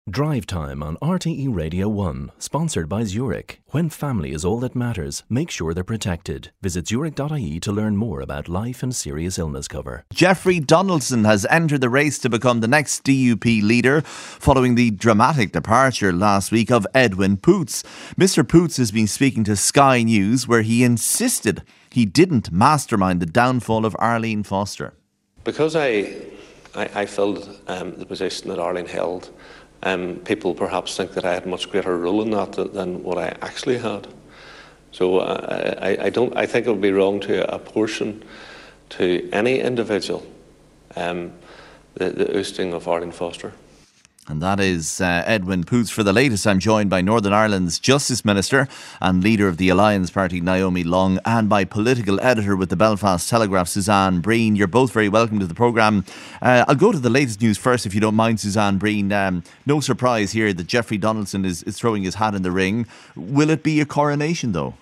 Drive Time on RTE Radio 1, sponsored by Zurich. When family is all that matters, make sure they're protected. Visit zurich.ie to learn more about life and serious illness cover. Jeffrey Donaldson has entered the race to become the next DUP leader following the dramatic departure last week of Edwin Poots. Mr. Poots has been speaking to Sky News where he insisted he didn't mastermind the downfall of Arlene Foster. Because I filled the position that Arlene held, people perhaps think that I had a much greater role in that than what I actually had. So I think it would be wrong to apportion to any individual the ousting of Arlene Foster. And that is Edwin Poots. For the latest, I'm joined by Northern Ireland's Justice Minister and leader of the Alliance Party, Naomi Long, and by political editor with the Belfast Telegraph, Suzanne Breen. You're both very welcome to the programme. I'll go to the latest news first, if you don't mind, Suzanne Breen. No surprise here that Jeffrey Donaldson is throwing his hat in the ring. Will it be a coronation, though?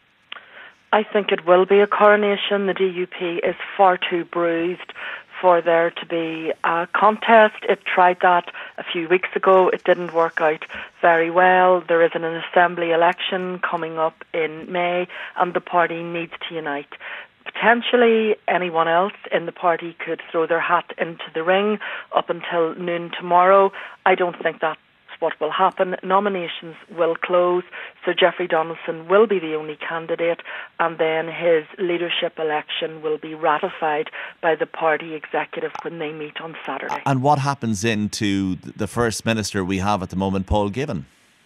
I think it will be a coronation. The DUP is far too bruised for there to be a contest. It tried that a few weeks ago. It didn't work out very well. There is an assembly election coming up in May and the party needs to unite. Potentially anyone else in the party could throw their hat into the ring up until noon tomorrow. I don't think that's what will happen. Nominations will close, so Jeffrey Donaldson will be the only candidate, and then his leadership election will be ratified by the party executive when they meet on Saturday. And what happens then to the First Minister we have at the moment, Paul Givan?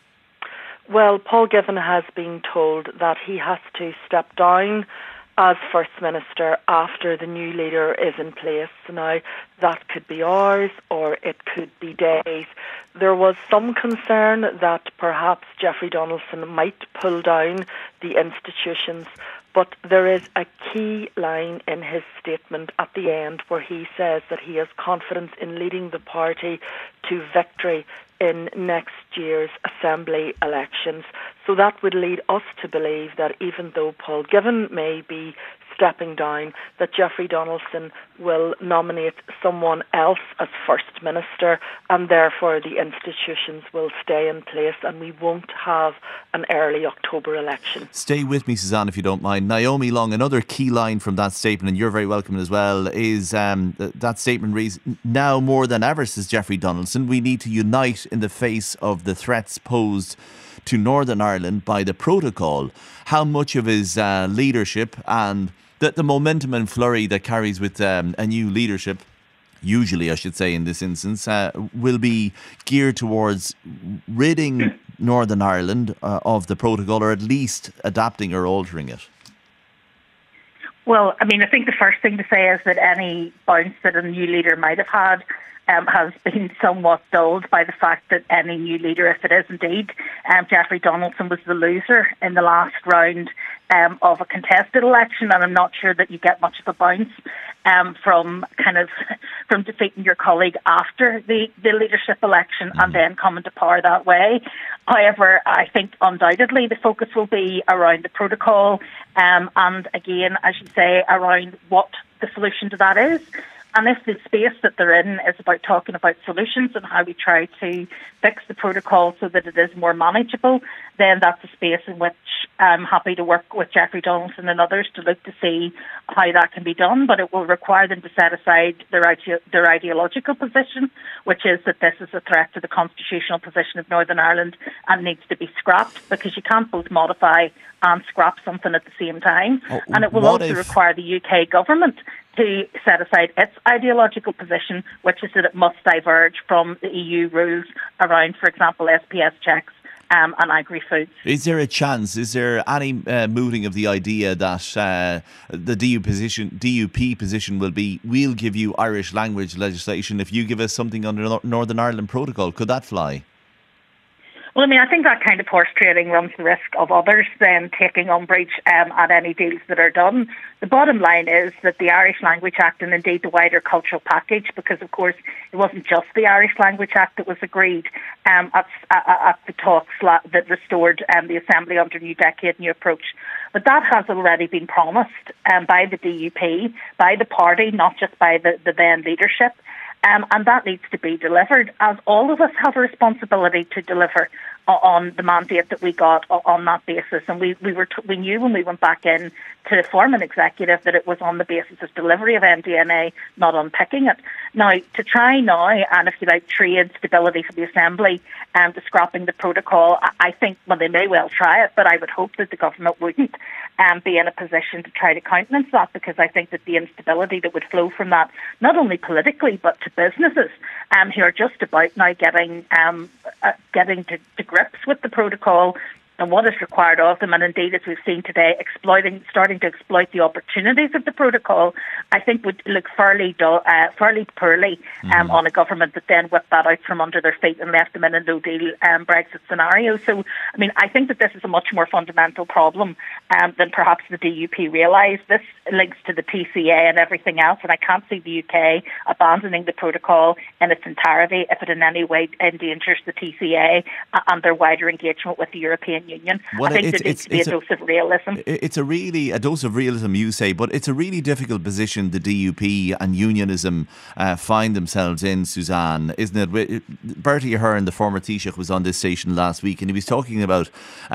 Well, Paul Givan has been told that he has to step down as First Minister after the new leader is in place. Now, that could be hours or it could be days. There was some concern that perhaps Jeffrey Donaldson might pull down the institutions, but there is a key line in his statement at the end where he says that he has confidence in leading the party to victory in next year's Assembly elections. So that would lead us to believe that even though Paul Givan may be stepping down, that Jeffrey Donaldson will nominate someone else as First Minister, and therefore the institutions will stay in place and we won't have an early October election. Stay with me, Suzanne, if you don't mind. Naomi Long, another key line from that statement, and you're very welcome as well, is that statement reads, "Now more than ever," says Jeffrey Donaldson, "we need to unite in the face of the threats posed to Northern Ireland by the protocol." How much of his leadership and the momentum and flurry that carries with a new leadership, usually I should say in this instance, will be geared towards ridding Northern Ireland of the protocol, or at least adapting or altering it? Well, I mean, I think the first thing to say is that any bounce that a new leader might have had has been somewhat dulled by the fact that any new leader, if it is indeed Jeffrey Donaldson, was the loser in the last round of a contested election, and I'm not sure that you get much of a bounce from defeating your colleague after the leadership election and then coming to power that way. However, I think undoubtedly the focus will be around the protocol and again, as you say, around what the solution to that is. And if the space that they're in is about talking about solutions and how we try to fix the protocol so that it is more manageable, then that's a space in which I'm happy to work with Jeffrey Donaldson and others to look to see how that can be done. But it will require them to set aside their ideological position, which is that this is a threat to the constitutional position of Northern Ireland and needs to be scrapped, because you can't both modify and scrap something at the same time. And it will also require the UK government to set aside its ideological position, which is that it must diverge from the EU rules around, for example, SPS checks and agri-foods. Is there a chance, is there any mooting of the idea that the DUP position will be, we'll give you Irish language legislation if you give us something under Northern Ireland Protocol? Could that fly? Well, I mean, I think that kind of horse trading runs the risk of others then taking umbrage at any deals that are done. The bottom line is that the Irish Language Act and indeed the wider cultural package, because of course it wasn't just the Irish Language Act that was agreed at the talks that restored the Assembly under New Decade, New Approach, but that has already been promised by the DUP, by the party, not just by the then leadership. and that needs to be delivered, as all of us have a responsibility to deliver on the mandate that we got on that basis. And we knew when we went back in to form an executive that it was on the basis of delivery of MDNA, not unpicking it. Now, to try now, and if you like, trade stability for the Assembly to scrapping the protocol, I think, well, they may well try it, but I would hope that the government wouldn't be in a position to try to countenance that, because I think that the instability that would flow from that, not only politically, but to businesses who are just about now getting to grips with the protocol and what is required of them, and indeed, as we've seen today, starting to exploit the opportunities of the protocol, I think would look fairly poorly on a government that then whipped that out from under their feet and left them in a no-deal Brexit scenario. So, I mean, I think that this is a much more fundamental problem than perhaps the DUP realise. This links to the TCA and everything else, and I can't see the UK abandoning the protocol in its entirety if it in any way endangers the TCA and their wider engagement with the European Union. Well, I think there needs to be a dose of realism. It's a dose of realism, you say, but it's a really difficult position the DUP and unionism find themselves in, Suzanne, isn't it? Bertie Ahern, the former Taoiseach, was on this station last week, and he was talking about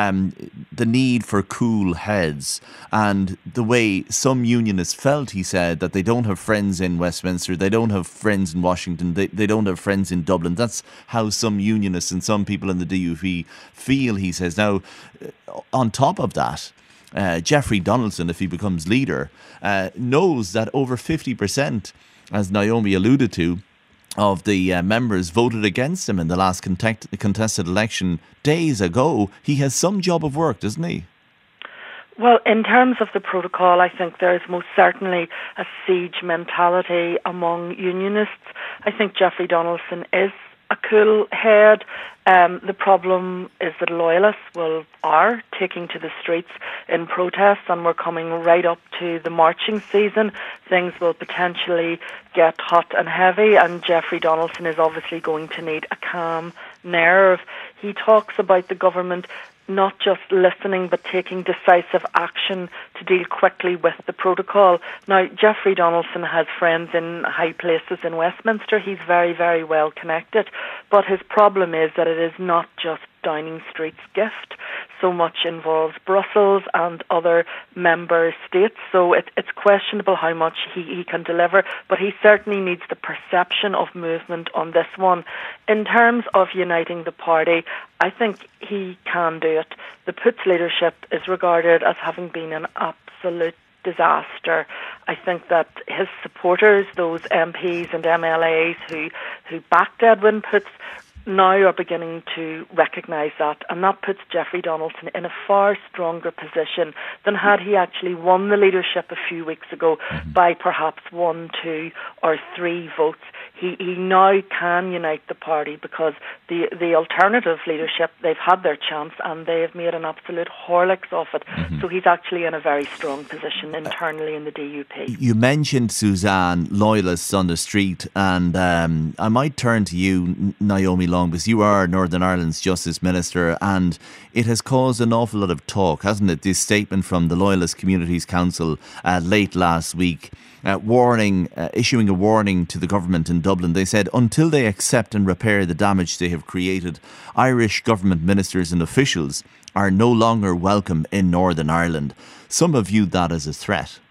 the need for cool heads and the way some unionists felt, he said, that they don't have friends in Westminster, they don't have friends in Washington, they don't have friends in Dublin. That's how some unionists and some people in the DUP feel, he says. Now, on top of that, Jeffrey Donaldson, if he becomes leader, knows that over 50%, as Naomi alluded to, of the members voted against him in the last contested election days ago. He has some job of work, doesn't he? Well, in terms of the protocol, I think there is most certainly a siege mentality among unionists. I think Jeffrey Donaldson is a cool head. The problem is that loyalists are taking to the streets in protests, and we're coming right up to the marching season. Things will potentially get hot and heavy, and Jeffrey Donaldson is obviously going to need a calm nerve. He talks about the government not just listening but taking decisive action to deal quickly with the protocol. Now, Jeffrey Donaldson has friends in high places in Westminster. He's very, very well connected. But his problem is that it is not just Downing Street's gift. So much involves Brussels and other member states. So it's questionable how much he can deliver, but he certainly needs the perception of movement on this one. In terms of uniting the party, I think he can do it. The Putz leadership is regarded as having been an absolute disaster. I think that his supporters, those MPs and MLAs who backed Edwin Putz, now are beginning to recognise that, and that puts Jeffrey Donaldson in a far stronger position than had he actually won the leadership a few weeks ago by perhaps 1, 2 or 3 votes. He now can unite the party, because the alternative leadership, they've had their chance and they have made an absolute horlicks of it. So he's actually in a very strong position internally in the DUP. You mentioned, Suzanne, loyalists on the street, and I might turn to you, Naomi Long, because you are Northern Ireland's Justice Minister, and it has caused an awful lot of talk, hasn't it? This statement from the Loyalist Communities Council late last week, issuing a warning to the government in Dublin. They said, until they accept and repair the damage they have created, Irish government ministers and officials are no longer welcome in Northern Ireland. Some have viewed that as a threat.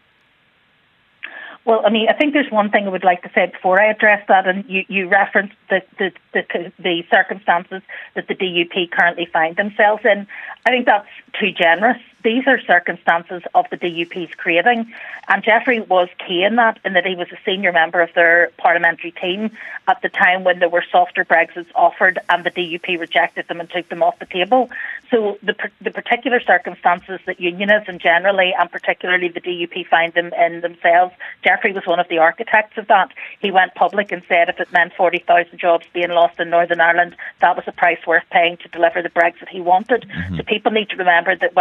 Well, I mean, I think there's one thing I would like to say before I address that, and you referenced the circumstances that the DUP currently find themselves in. I think that's too generous. These are circumstances of the DUP's creating, and Jeffrey was key in that he was a senior member of their parliamentary team at the time when there were softer Brexits offered and the DUP rejected them and took them off the table. So the particular circumstances that unionists generally, and particularly the DUP, find them in themselves, Jeffrey was one of the architects of that. He went public and said if it meant 40,000 jobs being lost in Northern Ireland, that was a price worth paying to deliver the Brexit he wanted. So people need to remember that while Jeffrey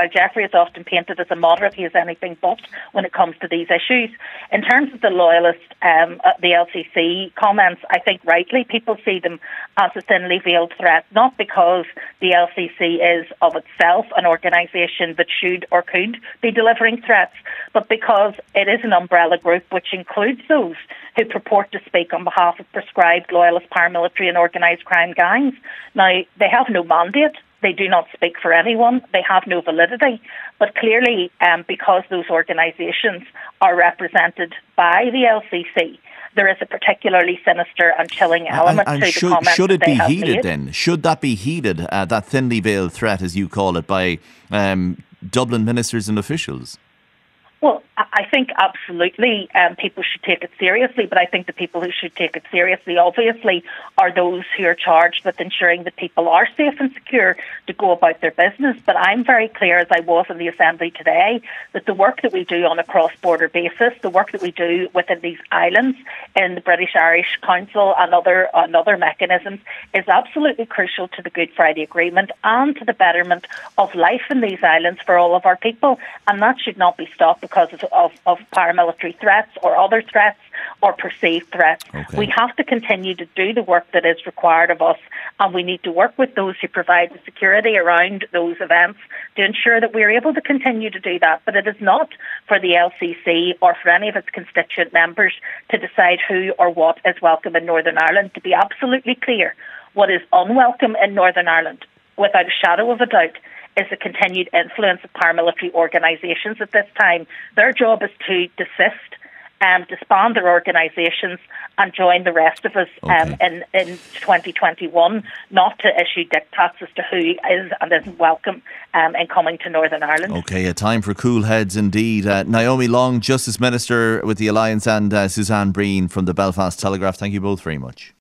is often painted as a moderate. He is anything but when it comes to these issues. In terms of the loyalist, the LCC comments, I think rightly people see them as a thinly veiled threat, not because the LCC is of itself an organisation that should or could be delivering threats, but because it is an umbrella group which includes those who purport to speak on behalf of prescribed loyalist paramilitary and organised crime gangs. Now, they have no mandate. They do not speak for anyone. They have no validity. But clearly, because those organisations are represented by the LCC, there is a particularly sinister and chilling element to the comments should it that they be have heeded made. then? Should that be heeded, that thinly veiled threat, as you call it, by Dublin ministers and officials? Well, I think absolutely people should take it seriously, but I think the people who should take it seriously, obviously, are those who are charged with ensuring that people are safe and secure to go about their business. But I'm very clear, as I was in the Assembly today, that the work that we do on a cross-border basis, the work that we do within these islands in the British Irish Council and other mechanisms is absolutely crucial to the Good Friday Agreement and to the betterment of life in these islands for all of our people. And that should not be stopped because of paramilitary threats or other threats or perceived threats. Okay. We have to continue to do the work that is required of us, and we need to work with those who provide the security around those events to ensure that we're able to continue to do that. But it is not for the LCC or for any of its constituent members to decide who or what is welcome in Northern Ireland. To be absolutely clear, what is unwelcome in Northern Ireland, without a shadow of a doubt, is the continued influence of paramilitary organisations at this time. Their job is to desist, disband their organisations and join the rest of us in 2021, not to issue diktats as to who is and isn't welcome in coming to Northern Ireland. OK, a time for cool heads indeed. Naomi Long, Justice Minister with the Alliance, and Suzanne Breen from the Belfast Telegraph. Thank you both very much.